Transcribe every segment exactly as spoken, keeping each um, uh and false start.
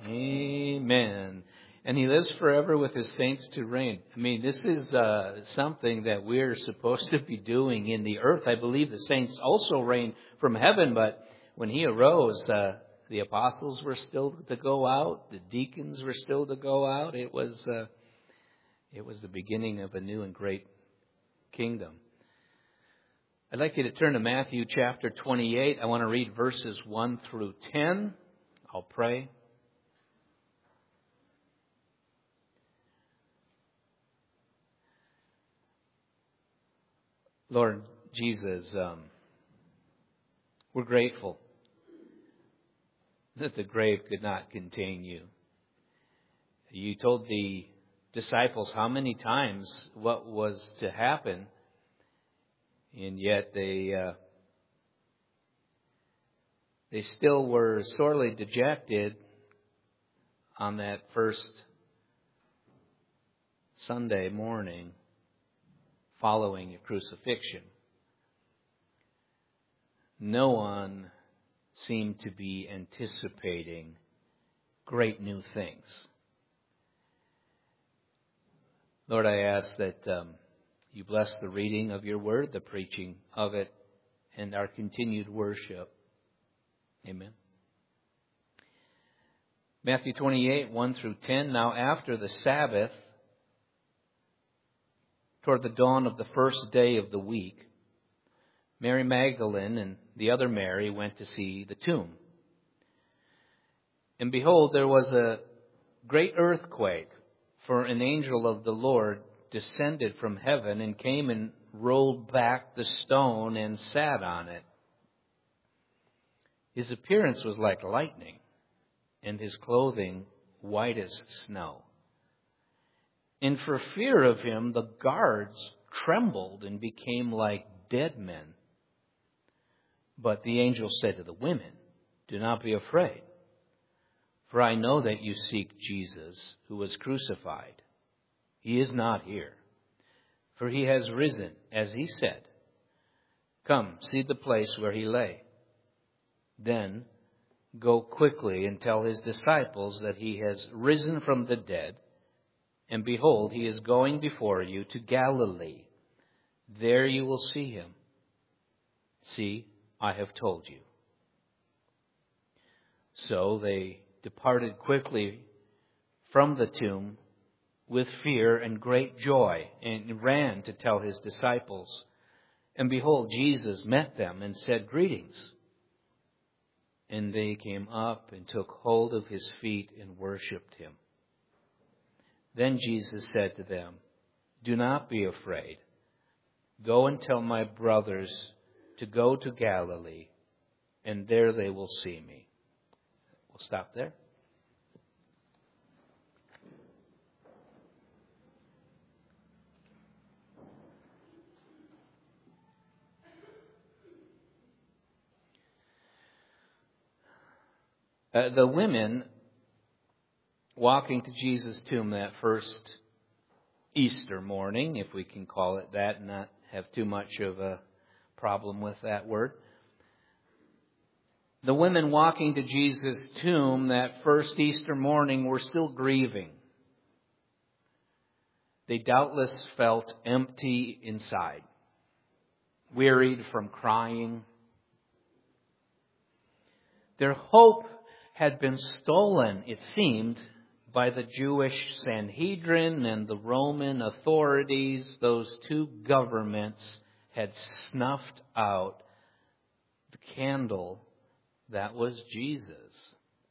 Amen. And He lives forever with His saints to reign. I mean, this is uh, something that we're supposed to be doing in the earth. I believe the saints also reign from heaven, but when He arose, uh, the apostles were still to go out. The deacons were still to go out. It was, uh, it was the beginning of a new and great kingdom. I'd like you to turn to Matthew chapter twenty-eight. I want to read verses one through ten. I'll pray. Lord Jesus, um, we're grateful that the grave could not contain you. You told the disciples how many times what was to happen, and yet they uh, they still were sorely dejected on that first Sunday morning following your crucifixion. No one seemed to be anticipating great new things. Lord, I ask that um, you bless the reading of your word, the preaching of it, and our continued worship. Amen. Matthew twenty-eight, one through ten. Now after the Sabbath, toward the dawn of the first day of the week, Mary Magdalene and the other Mary went to see the tomb. And behold, there was a great earthquake, for an angel of the Lord descended from heaven and came and rolled back the stone and sat on it. His appearance was like lightning, and his clothing white as snow. And for fear of him, the guards trembled and became like dead men. But the angel said to the women, "Do not be afraid, for I know that you seek Jesus, who was crucified. He is not here, for he has risen, as he said. Come, see the place where he lay. Then go quickly and tell his disciples that he has risen from the dead. And behold, he is going before you to Galilee. There you will see him. See, I have told you." So they departed quickly from the tomb with fear and great joy, and ran to tell his disciples. And behold, Jesus met them and said, "Greetings." And they came up and took hold of his feet and worshipped him. Then Jesus said to them, "Do not be afraid. Go and tell my brothers to go to Galilee, and there they will see me." We'll stop there. Uh, the women walking to Jesus' tomb that first Easter morning, if we can call it that, and not have too much of a problem with that word. The women walking to Jesus' tomb that first Easter morning were still grieving. They doubtless felt empty inside, wearied from crying. Their hope had been stolen, it seemed, by the Jewish Sanhedrin and the Roman authorities. Those two governments had snuffed out the candle that was Jesus.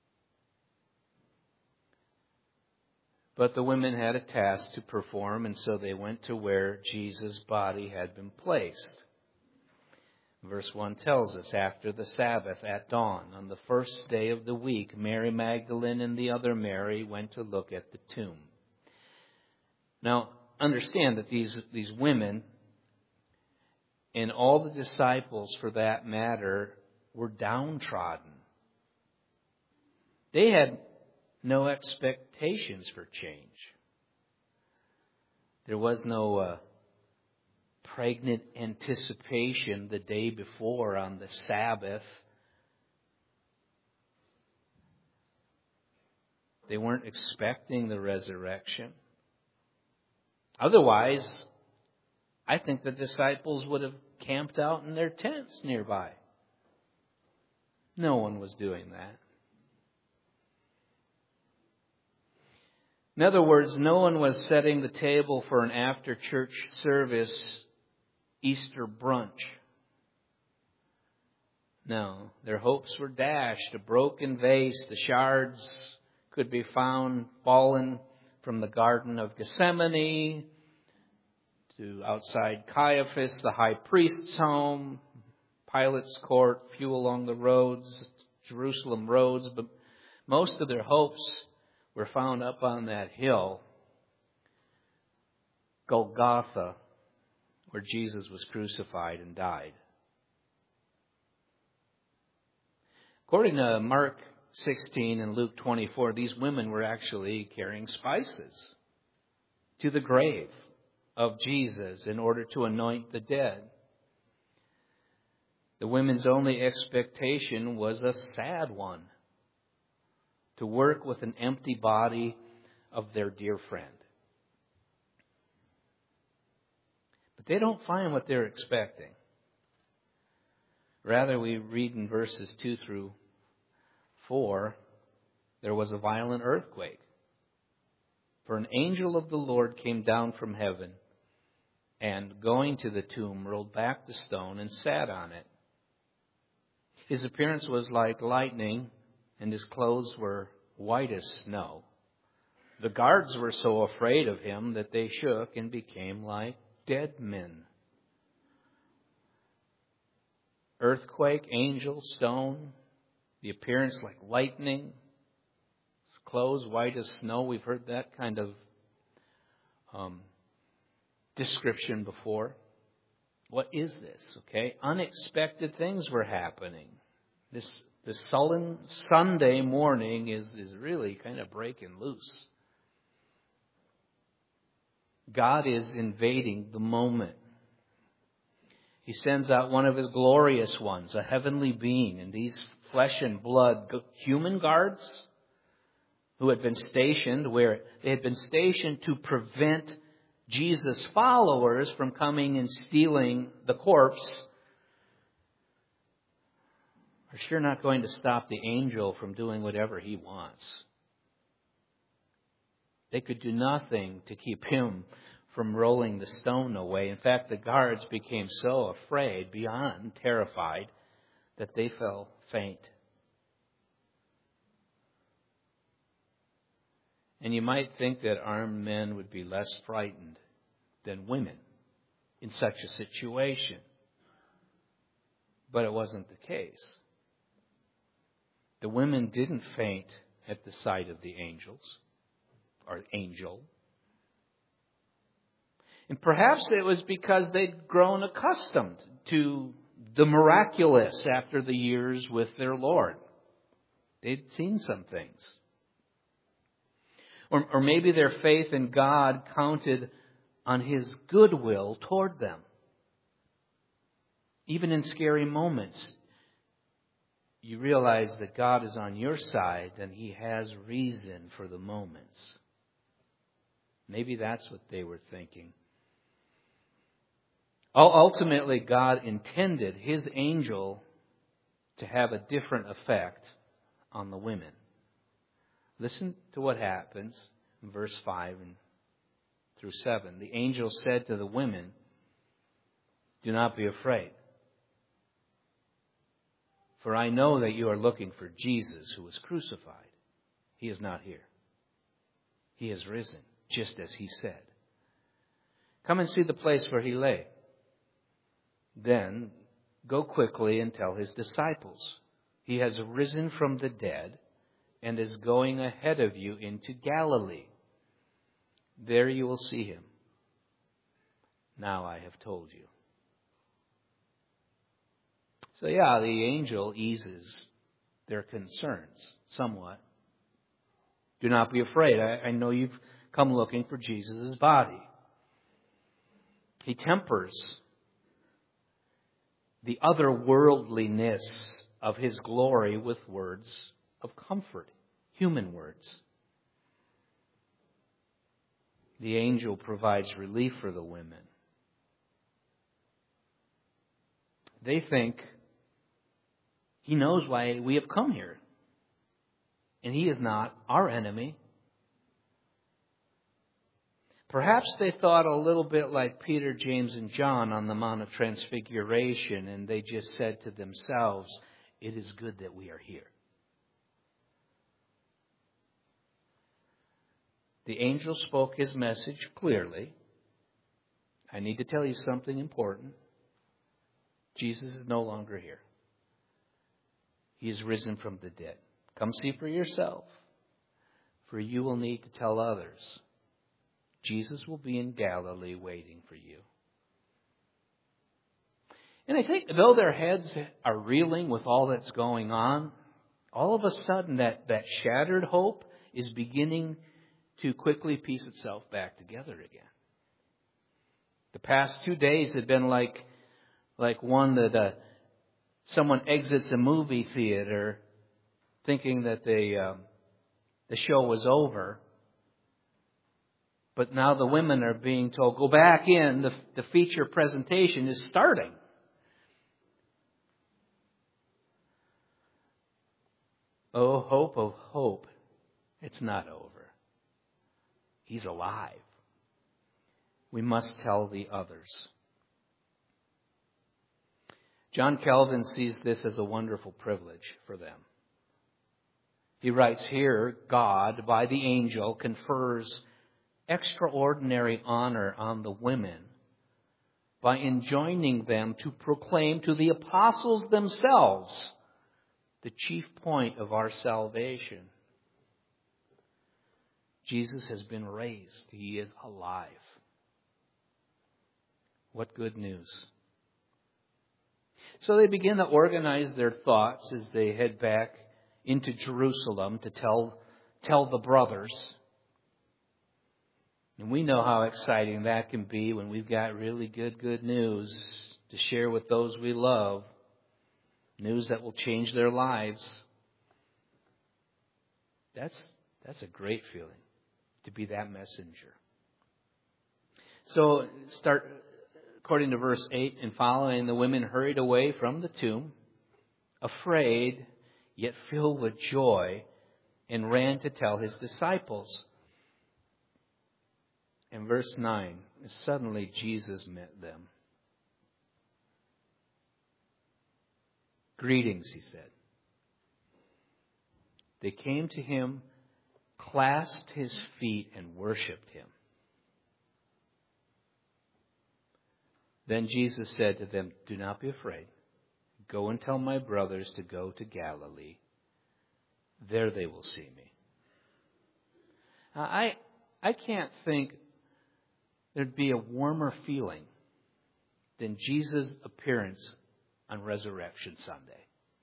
But the women had a task to perform, and so they went to where Jesus' body had been placed. Verse one tells us, after the Sabbath at dawn, on the first day of the week, Mary Magdalene and the other Mary went to look at the tomb. Now, understand that these, these women, and all the disciples for that matter, were downtrodden. They had no expectations for change. There was no uh, pregnant anticipation the day before on the Sabbath. They weren't expecting the resurrection. Otherwise, I think the disciples would have camped out in their tents nearby. No one was doing that. In other words, no one was setting the table for an after-church service Easter brunch. No, their hopes were dashed. A broken vase, the shards could be found fallen from the Garden of Gethsemane to outside Caiaphas, the high priest's home, Pilate's court, few along the roads, Jerusalem roads, but most of their hopes were found up on that hill, Golgotha, where Jesus was crucified and died. According to Mark sixteen and Luke twenty-four, these women were actually carrying spices to the grave of Jesus in order to anoint the dead. The women's only expectation was a sad one: to work with an empty body of their dear friend. But they don't find what they're expecting. Rather, we read in verses two through four, there was a violent earthquake. For an angel of the Lord came down from heaven and, going to the tomb, rolled back the stone and sat on it. His appearance was like lightning, and his clothes were white as snow. The guards were so afraid of him that they shook and became like dead men. Earthquake, angel, stone, the appearance like lightning, his clothes white as snow. We've heard that kind of um, description before. What is this? Okay, unexpected things were happening. This this sullen Sunday morning is, is really kind of breaking loose. God is invading the moment. He sends out one of His glorious ones, a heavenly being, and these flesh and blood human guards who had been stationed where they had been stationed to prevent Jesus' followers from coming and stealing the corpse are sure not going to stop the angel from doing whatever he wants. They could do nothing to keep him from rolling the stone away. In fact, the guards became so afraid, beyond terrified, that they fell faint. And you might think that armed men would be less frightened than women in such a situation. But it wasn't the case. The women didn't faint at the sight of the angels, or angel. And perhaps it was because they'd grown accustomed to the miraculous after the years with their Lord. They'd seen some things. Or, or maybe their faith in God counted on His goodwill toward them. Even in scary moments, you realize that God is on your side and He has reason for the moments. Maybe that's what they were thinking. Ultimately, God intended His angel to have a different effect on the women. Listen to what happens in verse five and through seven. The angel said to the women, "Do not be afraid, for I know that you are looking for Jesus who was crucified. He is not here. He has risen, just as He said. Come and see the place where He lay. Then go quickly and tell His disciples, He has risen from the dead and is going ahead of you into Galilee. There you will see Him. Now I have told you." So yeah, the angel eases their concerns somewhat. Do not be afraid. I, I know you've come looking for Jesus' body. He tempers the otherworldliness of His glory with words of comfort, human words. the angel provides relief for the women. They think he knows why we have come here. And he is not our enemy. Perhaps they thought a little bit like Peter, James, and John on the Mount of Transfiguration, and they just said to themselves, "It is good that we are here." The angel spoke his message clearly. I need to tell you something important. Jesus is no longer here. He is risen from the dead. Come see for yourself, for you will need to tell others. Jesus will be in Galilee waiting for you. And I think though their heads are reeling with all that's going on, all of a sudden that, that shattered hope is beginning to quickly piece itself back together again. The past two days had been like, like one that uh, someone exits a movie theater thinking that they, um, the show was over. But now the women are being told, go back in, the, the feature presentation is starting. Oh, hope of hope, it's not over. He's alive. We must tell the others. John Calvin sees this as a wonderful privilege for them. He writes here, God, by the angel, confers extraordinary honor on the women by enjoining them to proclaim to the apostles themselves the chief point of our salvation. Jesus has been raised. He is alive. What good news. So they begin to organize their thoughts as they head back into Jerusalem to tell, tell the brothers. And we know how exciting that can be when we've got really good, good news to share with those we love. News that will change their lives. That's, that's a great feeling, to be that messenger. So, start according to verse eight and following, the women hurried away from the tomb, afraid, yet filled with joy, and ran to tell his disciples. In verse nine, suddenly Jesus met them. Greetings, he said. They came to him, clasped his feet, and worshipped him. Then Jesus said to them, do not be afraid. Go and tell my brothers to go to Galilee. There they will see me. Now, I, I can't think there'd be a warmer feeling than Jesus' appearance on Resurrection Sunday.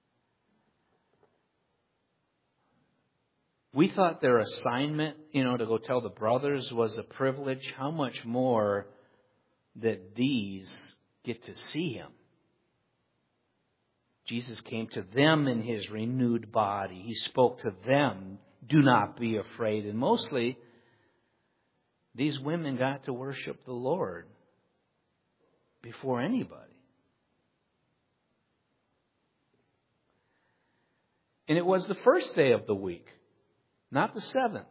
We thought their assignment, you know, to go tell the brothers was a privilege. How much more that these get to see him. Jesus came to them in his renewed body. He spoke to them, do not be afraid. And mostly, these women got to worship the Lord before anybody. And it was the first day of the week, not the seventh.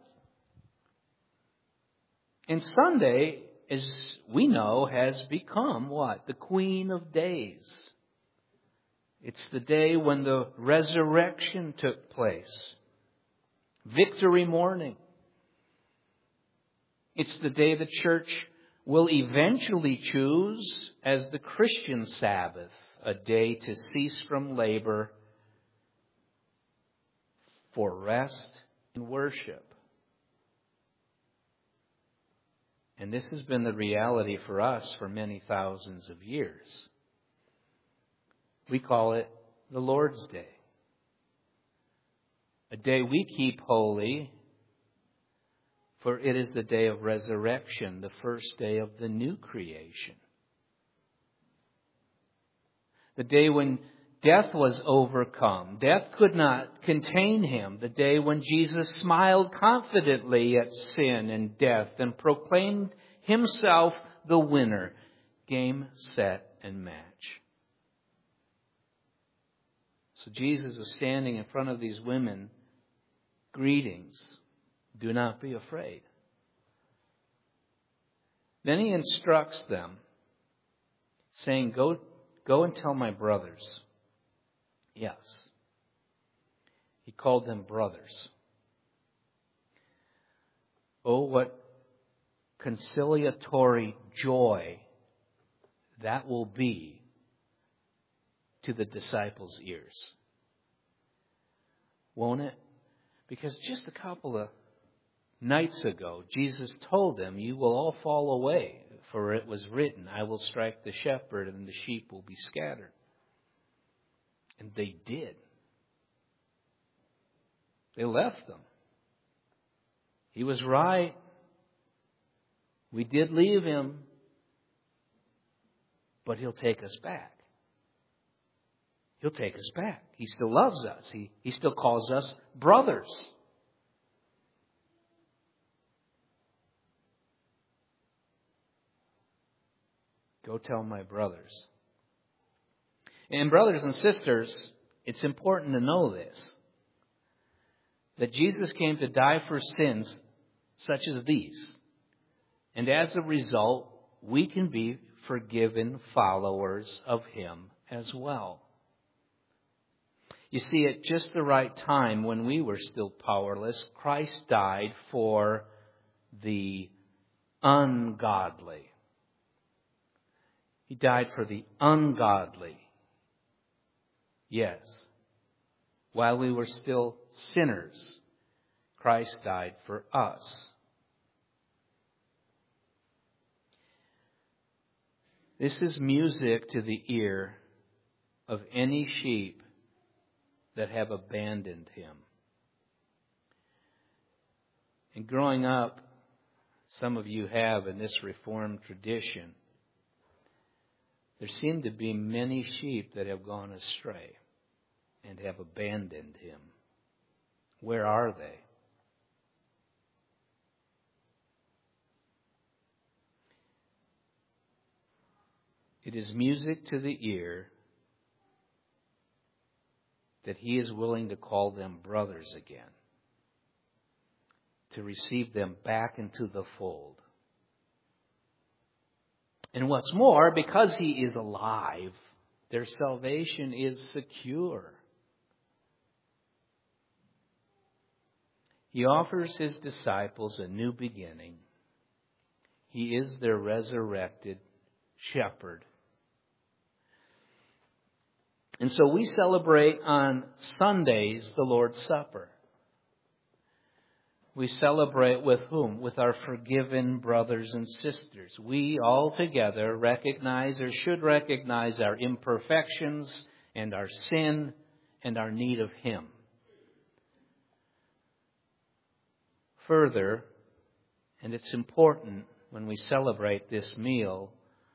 And Sunday, as we know, has become what? The Queen of Days. It's the day when the resurrection took place. Victory morning. It's the day the church will eventually choose as the Christian Sabbath, a day to cease from labor for rest and worship. And this has been the reality for us for many thousands of years. We call it the Lord's Day. A day we keep holy, for it is the day of resurrection, the first day of the new creation. The day when Death was overcome. Death could not contain him. The day when Jesus smiled confidently at sin and death and proclaimed himself the winner. Game, set, and match. So Jesus was standing in front of these women. Greetings. Do not be afraid. Then he instructs them, saying, Go, go and tell my brothers. Yes. He called them brothers. Oh, what conciliatory joy that will be to the disciples' ears. Won't it? Because just a couple of nights ago, Jesus told them, you will all fall away, for it was written, I will strike the shepherd and the sheep will be scattered. And they did. They left them. He was right. We did leave him, but he'll take us back. He'll take us back. He still loves us. He, he still calls us brothers. Go tell my brothers. And brothers and sisters, it's important to know this. That Jesus came to die for sins such as these. And as a result, we can be forgiven followers of Him as well. You see, at just the right time, when we were still powerless, Christ died for the ungodly. He died for the ungodly. Yes. While we were still sinners, Christ died for us. This is music to the ear of any sheep that have abandoned Him. And growing up, some of you have in this Reformed tradition, there seem to be many sheep that have gone astray and have abandoned Him. Where are they? It is music to the ear that He is willing to call them brothers again, to receive them back into the fold. And what's more, because He is alive, their salvation is secure. He offers His disciples a new beginning. He is their resurrected shepherd. And so we celebrate on Sundays the Lord's Supper. We celebrate with whom? With our forgiven brothers and sisters. We all together recognize or should recognize our imperfections and our sin and our need of Him. Further, and it's important when we celebrate this meal,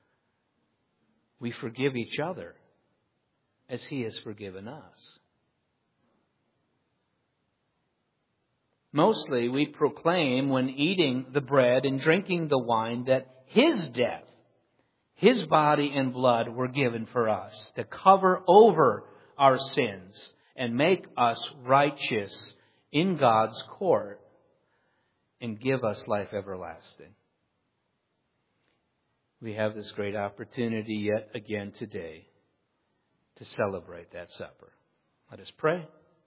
we forgive each other as He has forgiven us. Mostly we proclaim when eating the bread and drinking the wine that His death, His body and blood were given for us to cover over our sins and make us righteous in God's court and give us life everlasting. We have this great opportunity yet again today to celebrate that supper. Let us pray.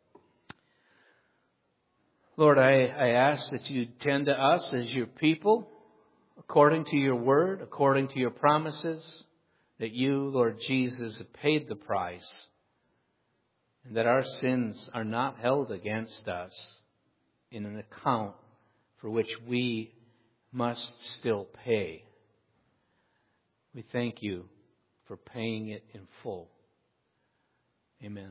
Lord, I, I ask that you tend to us as your people, according to your word, according to your promises, that you, Lord Jesus, have paid the price, and that our sins are not held against us in an account for which we must still pay. We thank you for paying it in full. Amen.